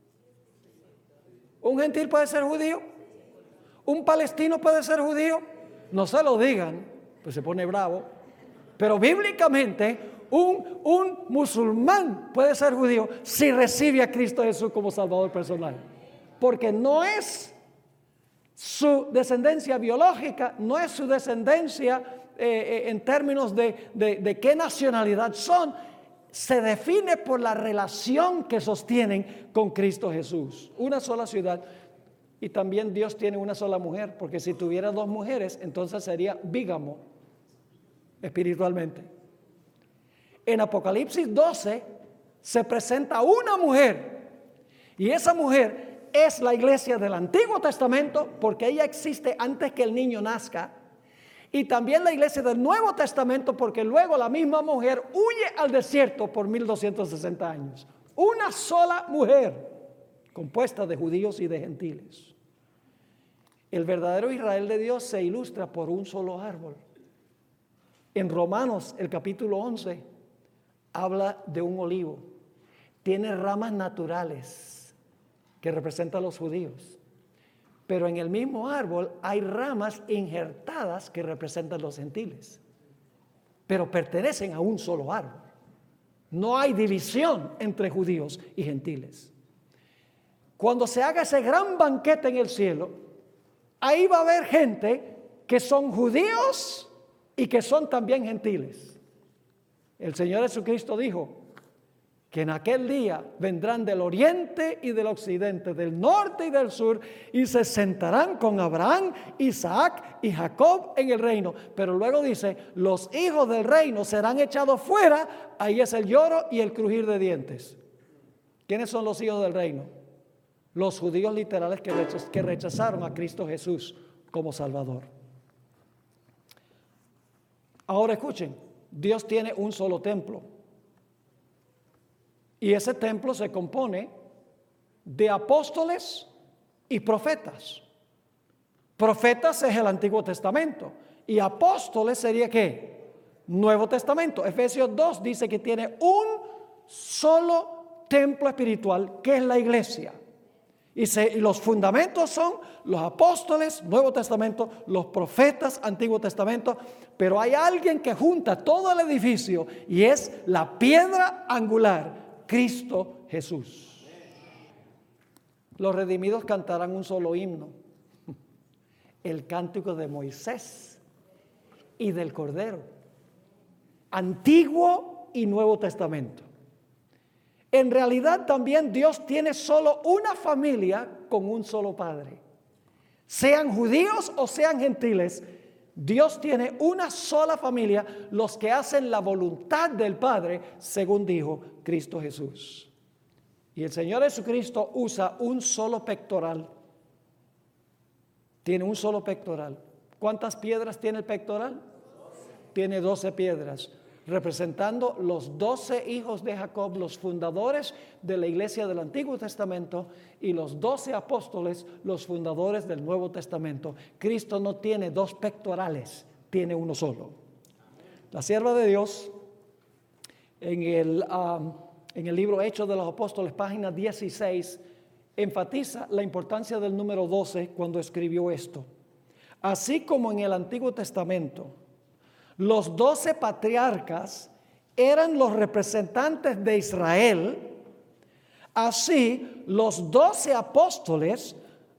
¿Un gentil puede ser judío? ¿Un palestino puede ser judío? No se lo digan, pues se pone bravo. Pero bíblicamente, un musulmán puede ser judío si recibe a Cristo Jesús como Salvador personal. Porque no es su descendencia biológica, no es su descendencia en términos de qué nacionalidad son. Se define por la relación que sostienen con Cristo Jesús. Una sola ciudad. Y también Dios tiene una sola mujer, porque si tuviera dos mujeres, entonces sería bígamo espiritualmente. En Apocalipsis 12 se presenta una mujer, y esa mujer es la iglesia del Antiguo Testamento, porque ella existe antes que el niño nazca. Y también la iglesia del Nuevo Testamento, porque luego la misma mujer huye al desierto por 1260 años. Una sola mujer, compuesta de judíos y de gentiles. El verdadero Israel de Dios se ilustra por un solo árbol. En Romanos, el capítulo 11, habla de un olivo. Tiene ramas naturales que representan a los judíos. Pero en el mismo árbol hay ramas injertadas que representan los gentiles. Pero pertenecen a un solo árbol. No hay división entre judíos y gentiles. Cuando se haga ese gran banquete en el cielo, ahí va a haber gente que son judíos y que son también gentiles. El Señor Jesucristo dijo que en aquel día vendrán del oriente y del occidente, del norte y del sur, y se sentarán con Abraham, Isaac y Jacob en el reino. Pero luego dice, los hijos del reino serán echados fuera, ahí es el lloro y el crujir de dientes. ¿Quiénes son los hijos del reino? Los judíos literales que rechazaron a Cristo Jesús como Salvador. Ahora escuchen, Dios tiene un solo templo. Y ese templo se compone de apóstoles y profetas. Profetas es el Antiguo Testamento. Y apóstoles sería ¿qué? Nuevo Testamento. Efesios 2 dice que tiene un solo templo espiritual, que es la iglesia. Y los fundamentos son los apóstoles, Nuevo Testamento, los profetas, Antiguo Testamento. Pero hay alguien que junta todo el edificio y es la piedra angular, Cristo Jesús. Los redimidos cantarán un solo himno, el cántico de Moisés y del Cordero, Antiguo y Nuevo Testamento. En realidad también Dios tiene solo una familia con un solo padre. Sean judíos o sean gentiles, Dios tiene una sola familia, los que hacen la voluntad del Padre, según dijo Cristo Jesús. Y el Señor Jesucristo usa un solo pectoral. Tiene un solo pectoral. ¿Cuántas piedras tiene el pectoral? 12. Tiene 12 piedras, representando los 12 hijos de Jacob, los fundadores de la iglesia del Antiguo Testamento, y los 12 apóstoles, los fundadores del Nuevo Testamento. Cristo no tiene dos pectorales, tiene uno solo. La sierva de Dios, en el libro Hechos de los Apóstoles, página 16, enfatiza la importancia del número 12 cuando escribió esto. Así como en el Antiguo Testamento, los 12 patriarcas eran los representantes de Israel, así los 12 apóstoles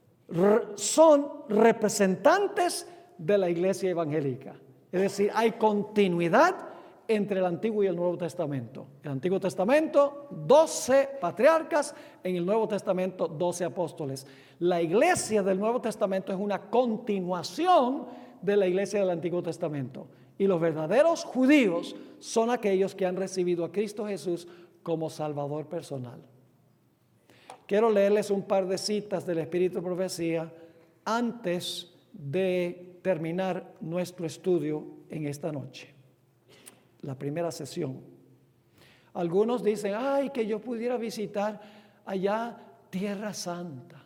son representantes de la iglesia evangélica. Es decir, hay continuidad entre el Antiguo y el Nuevo Testamento. El Antiguo Testamento, 12 patriarcas; en el Nuevo Testamento, 12 apóstoles. La iglesia del Nuevo Testamento es una continuación de la iglesia del Antiguo Testamento. Y los verdaderos judíos son aquellos que han recibido a Cristo Jesús como Salvador personal. Quiero leerles un par de citas del Espíritu de Profecía antes de terminar nuestro estudio en esta noche. La primera sesión. Algunos dicen, ay, que yo pudiera visitar allá Tierra Santa.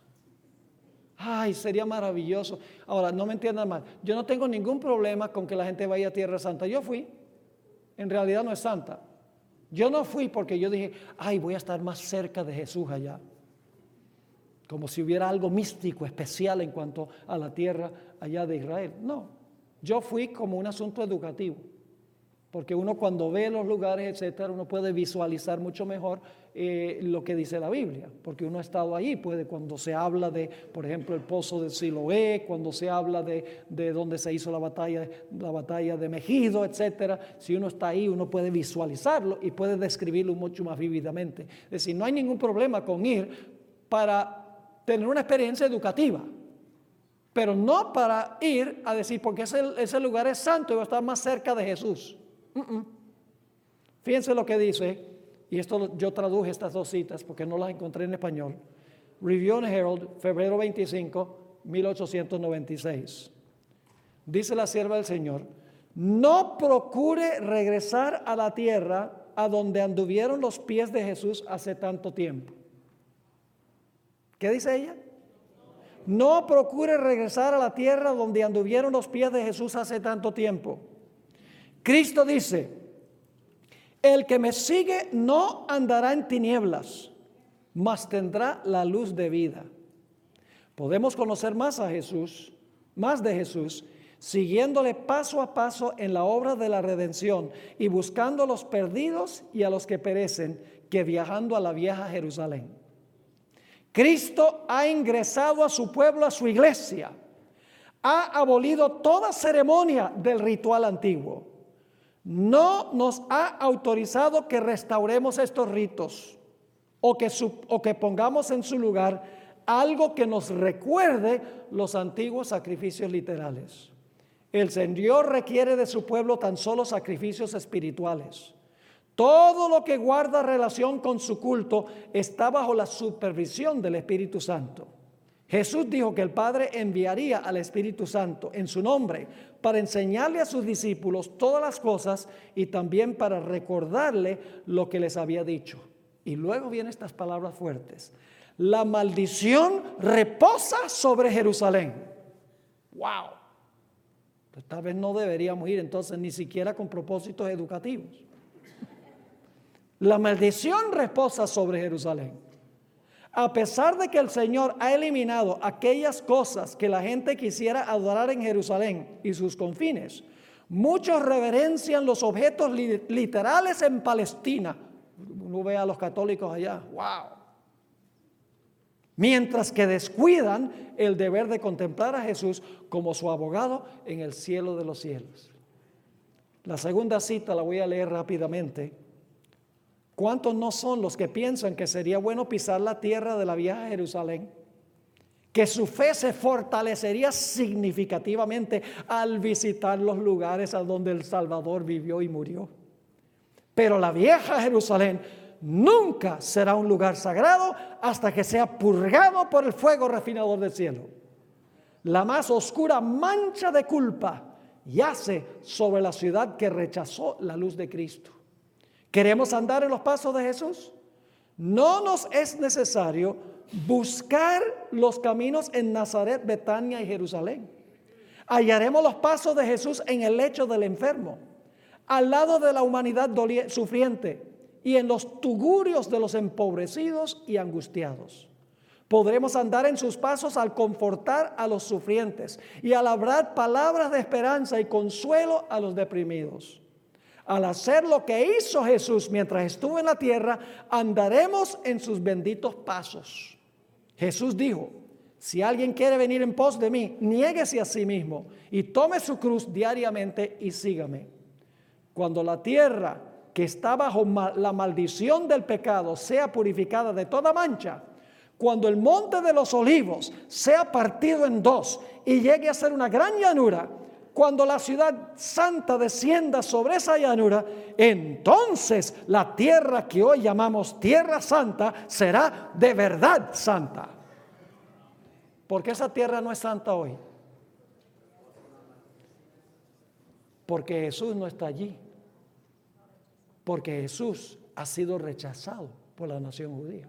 Ay, sería maravilloso. Ahora, no me entiendan mal. Yo no tengo ningún problema con que la gente vaya a Tierra Santa. Yo fui. En realidad no es santa. Yo no fui porque yo dije, ay, voy a estar más cerca de Jesús allá. Como si hubiera algo místico, especial en cuanto a la tierra allá de Israel. No, yo fui como un asunto educativo. Porque uno cuando ve los lugares, etcétera, uno puede visualizar mucho mejor lo que dice la Biblia. Porque uno ha estado ahí, cuando se habla de, por ejemplo, el pozo de Siloé, cuando se habla de donde se hizo la batalla de Megido, etcétera. Si uno está ahí, uno puede visualizarlo y puede describirlo mucho más vívidamente. Es decir, no hay ningún problema con ir para tener una experiencia educativa, pero no para ir a decir, porque ese lugar es santo y va a estar más cerca de Jesús. Fíjense lo que dice, y esto yo traduje estas dos citas porque no las encontré en español. Review and Herald, febrero 25, 1896. Dice la sierva del Señor: no procure regresar a la tierra a donde anduvieron los pies de Jesús hace tanto tiempo. ¿Qué dice ella? No procure regresar a la tierra donde anduvieron los pies de Jesús hace tanto tiempo. Cristo dice: el que me sigue no andará en tinieblas, mas tendrá la luz de vida. Podemos conocer más a Jesús, más de Jesús, siguiéndole paso a paso en la obra de la redención y buscando a los perdidos y a los que perecen, que viajando a la vieja Jerusalén. Cristo ha ingresado a su pueblo, a su iglesia, ha abolido toda ceremonia del ritual antiguo. No nos ha autorizado que restauremos estos ritos o que pongamos en su lugar algo que nos recuerde los antiguos sacrificios literales. El Señor requiere de su pueblo tan solo sacrificios espirituales. Todo lo que guarda relación con su culto está bajo la supervisión del Espíritu Santo. Jesús dijo que el Padre enviaría al Espíritu Santo en su nombre para enseñarle a sus discípulos todas las cosas y también para recordarle lo que les había dicho. Y luego vienen estas palabras fuertes: la maldición reposa sobre Jerusalén. ¡Wow! Pues tal vez no deberíamos ir entonces ni siquiera con propósitos educativos. La maldición reposa sobre Jerusalén. A pesar de que el Señor ha eliminado aquellas cosas que la gente quisiera adorar en Jerusalén y sus confines, muchos reverencian los objetos literales en Palestina. Uno ve a los católicos allá, wow. Mientras que descuidan el deber de contemplar a Jesús como su abogado en el cielo de los cielos. La segunda cita la voy a leer rápidamente. ¿Cuántos no son los que piensan que sería bueno pisar la tierra de la vieja Jerusalén? Que su fe se fortalecería significativamente al visitar los lugares a donde el Salvador vivió y murió. Pero la vieja Jerusalén nunca será un lugar sagrado hasta que sea purgado por el fuego refinador del cielo. La más oscura mancha de culpa yace sobre la ciudad que rechazó la luz de Cristo. ¿Queremos andar en los pasos de Jesús? No nos es necesario buscar los caminos en Nazaret, Betania y Jerusalén. Hallaremos los pasos de Jesús en el lecho del enfermo, al lado de la humanidad sufriente y en los tugurios de los empobrecidos y angustiados. Podremos andar en sus pasos al confortar a los sufrientes y al hablar palabras de esperanza y consuelo a los deprimidos. Al hacer lo que hizo Jesús mientras estuvo en la tierra, andaremos en sus benditos pasos. Jesús dijo: si alguien quiere venir en pos de mí, niéguese a sí mismo y tome su cruz diariamente y sígame. Cuando la tierra que está bajo la maldición del pecado sea purificada de toda mancha, cuando el monte de los olivos sea partido en dos y llegue a ser una gran llanura, cuando la ciudad santa descienda sobre esa llanura, entonces la tierra que hoy llamamos tierra santa será de verdad santa. ¿Por qué esa tierra no es santa hoy? Porque Jesús no está allí. Porque Jesús ha sido rechazado por la nación judía.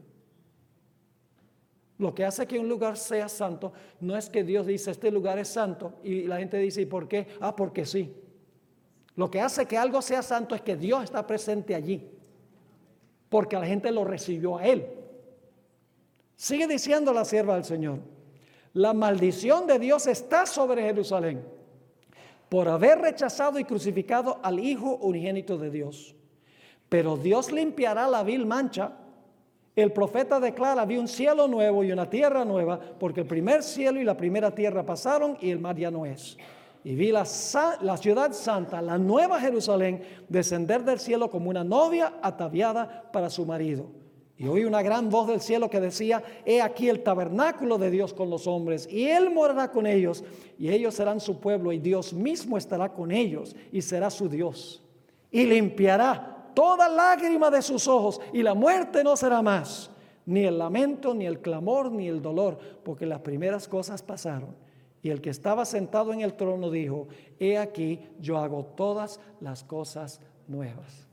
Lo que hace que un lugar sea santo no es que Dios dice este lugar es santo y la gente dice ¿y por qué? Porque sí. Lo que hace que algo sea santo es que Dios está presente allí, porque la gente lo recibió a Él. Sigue diciendo la sierva del Señor: la maldición de Dios está sobre Jerusalén por haber rechazado y crucificado al Hijo unigénito de Dios. Pero Dios limpiará la vil mancha. El profeta declara: vi un cielo nuevo y una tierra nueva, porque el primer cielo y la primera tierra pasaron y el mar ya no es. Y vi la ciudad santa, la nueva Jerusalén, descender del cielo como una novia ataviada para su marido. Y oí una gran voz del cielo que decía: he aquí el tabernáculo de Dios con los hombres, y Él morará con ellos, y ellos serán su pueblo, y Dios mismo estará con ellos, y será su Dios. Y limpiará toda lágrima de sus ojos, y la muerte no será más, ni el lamento, ni el clamor, ni el dolor, porque las primeras cosas pasaron. Y el que estaba sentado en el trono dijo: he aquí, yo hago todas las cosas nuevas.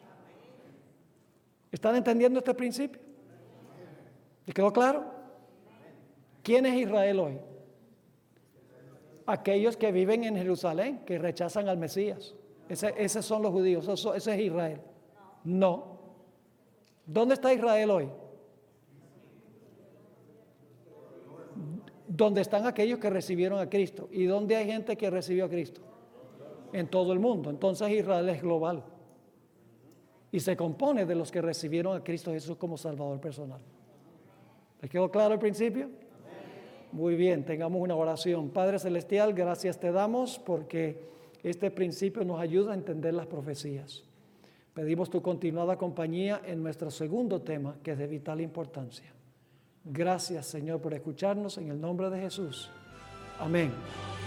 ¿Están entendiendo este principio? ¿Les quedó claro? ¿Quién es Israel hoy? Aquellos que viven en Jerusalén, que rechazan al Mesías. Esos son los judíos, ese es Israel. No. ¿Dónde está Israel hoy? Donde están aquellos que recibieron a Cristo. ¿Y dónde hay gente que recibió a Cristo? En todo el mundo. Entonces Israel es global. Y se compone de los que recibieron a Cristo Jesús como Salvador personal. ¿Les quedó claro el principio? Muy bien, tengamos una oración. Padre Celestial, gracias te damos porque este principio nos ayuda a entender las profecías. Pedimos tu continuada compañía en nuestro segundo tema, que es de vital importancia. Gracias, Señor, por escucharnos en el nombre de Jesús. Amén.